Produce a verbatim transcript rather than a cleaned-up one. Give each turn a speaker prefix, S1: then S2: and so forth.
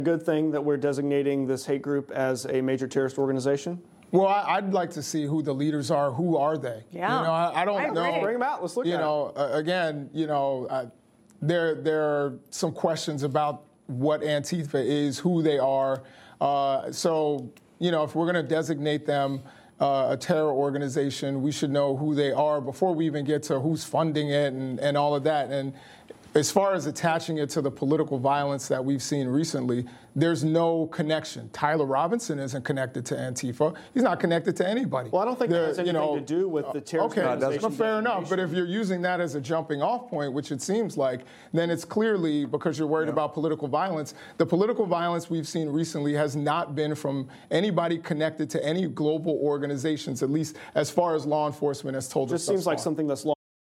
S1: Good thing that we're designating this hate group as a major terrorist organization?
S2: Well, I, I'd like to see who the leaders are. Who are they?
S3: Yeah.
S2: You know, I, I don't
S3: I
S2: know.
S1: Bring them out. Let's look
S2: you
S1: at
S2: know, uh, again, you know, uh, there there are some questions about what Antifa is, who they are. Uh, so, you know, if we're going to designate them uh, a terror organization, we should know who they are before we even get to who's funding it and, and all of that. And as far as attaching it to the political violence that we've seen recently, there's no connection. Tyler Robinson isn't connected to Antifa. He's not connected to anybody.
S1: Well, I don't think
S2: There-
S1: that has anything
S2: you know,
S1: to do with the terrorist
S2: okay,
S1: organization
S2: but fair enough. But
S1: designation.
S2: if you're using that as a jumping off point, which it seems like, then it's clearly because you're worried about political violence. The political violence we've seen recently has not been from anybody connected to any global organizations, at least as far as law enforcement has told us
S1: Just
S2: thus
S1: seems like
S2: far.
S1: something that's